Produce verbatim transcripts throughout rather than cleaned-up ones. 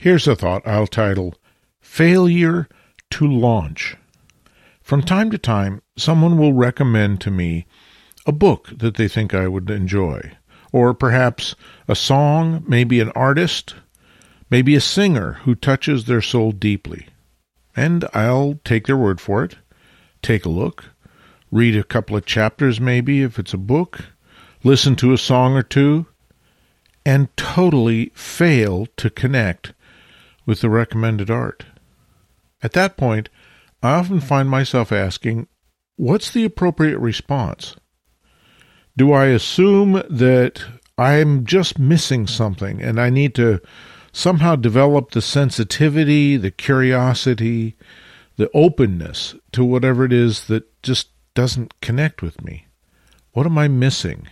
Here's a thought I'll title, Failure to Launch. From time to time, someone will recommend to me a book that they think I would enjoy, or perhaps a song, maybe an artist, maybe a singer who touches their soul deeply. And I'll take their word for it, take a look, read a couple of chapters maybe if it's a book, listen to a song or two, and totally fail to connect with the recommended art. At that point, I often find myself asking, what's the appropriate response? Do I assume that I'm just missing something and I need to somehow develop the sensitivity, the curiosity, the openness to whatever it is that just doesn't connect with me? What am I missing?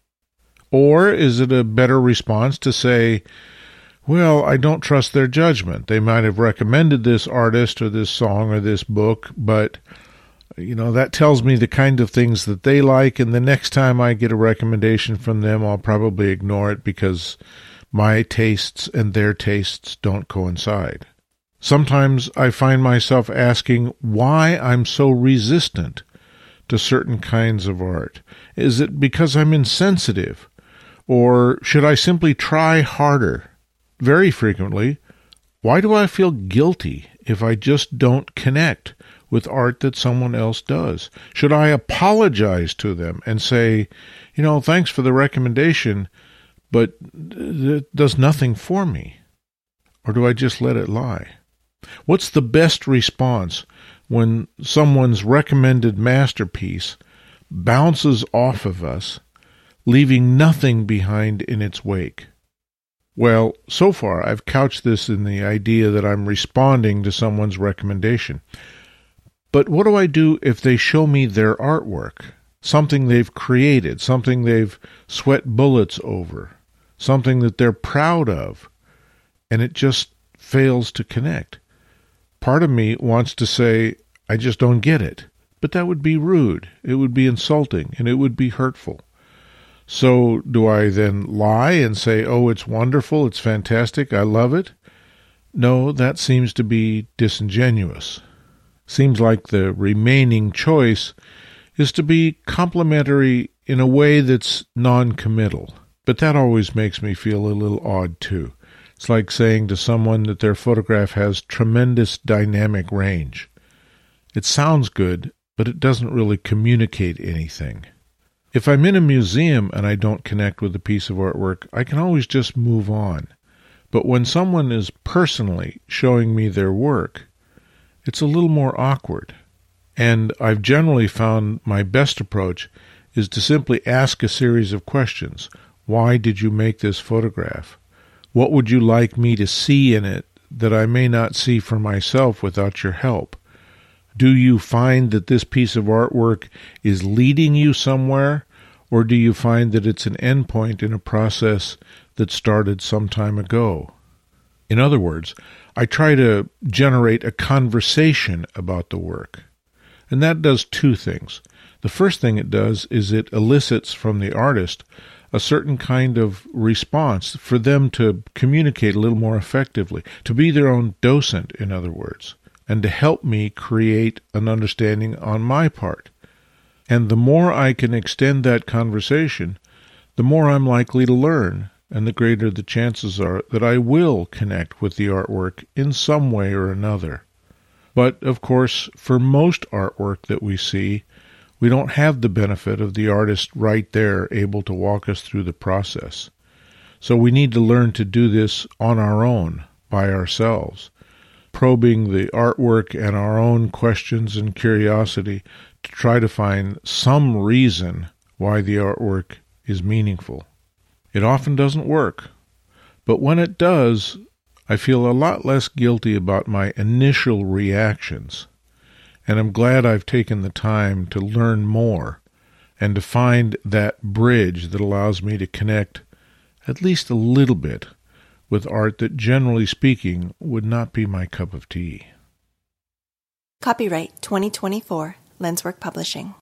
Or is it a better response to say, well, I don't trust their judgment. They might have recommended this artist or this song or this book, but, you know, that tells me the kind of things that they like, and the next time I get a recommendation from them, I'll probably ignore it because my tastes and their tastes don't coincide. Sometimes I find myself asking why I'm so resistant to certain kinds of art. Is it because I'm insensitive? Or should I simply try harder? Very frequently, why do I feel guilty if I just don't connect with art that someone else does? Should I apologize to them and say, you know, thanks for the recommendation, but it does nothing for me? Or do I just let it lie? What's the best response when someone's recommended masterpiece bounces off of us, leaving nothing behind in its wake? Well, so far I've couched this in the idea that I'm responding to someone's recommendation. But what do I do if they show me their artwork, something they've created, something they've sweat bullets over, something that they're proud of, and it just fails to connect? Part of me wants to say, I just don't get it. But that would be rude, it would be insulting, and it would be hurtful. So do I then lie and say, oh, it's wonderful, it's fantastic, I love it? No, that seems to be disingenuous. Seems like the remaining choice is to be complimentary in a way that's non-committal. But that always makes me feel a little odd, too. It's like saying to someone that their photograph has tremendous dynamic range. It sounds good, but it doesn't really communicate anything. If I'm in a museum and I don't connect with a piece of artwork, I can always just move on. But when someone is personally showing me their work, it's a little more awkward. And I've generally found my best approach is to simply ask a series of questions. Why did you make this photograph? What would you like me to see in it that I may not see for myself without your help? Do you find that this piece of artwork is leading you somewhere, or do you find that it's an endpoint in a process that started some time ago? In other words, I try to generate a conversation about the work. And that does two things. The first thing it does is it elicits from the artist a certain kind of response for them to communicate a little more effectively, to be their own docent, in other words, and to help me create an understanding on my part. And the more I can extend that conversation, the more I'm likely to learn, and the greater the chances are that I will connect with the artwork in some way or another. But, of course, for most artwork that we see, we don't have the benefit of the artist right there able to walk us through the process. So we need to learn to do this on our own, by ourselves, probing the artwork and our own questions and curiosity to try to find some reason why the artwork is meaningful. It often doesn't work, but when it does, I feel a lot less guilty about my initial reactions, and I'm glad I've taken the time to learn more and to find that bridge that allows me to connect at least a little bit with art that, generally speaking, would not be my cup of tea. Copyright twenty twenty-four, Lenswork Publishing.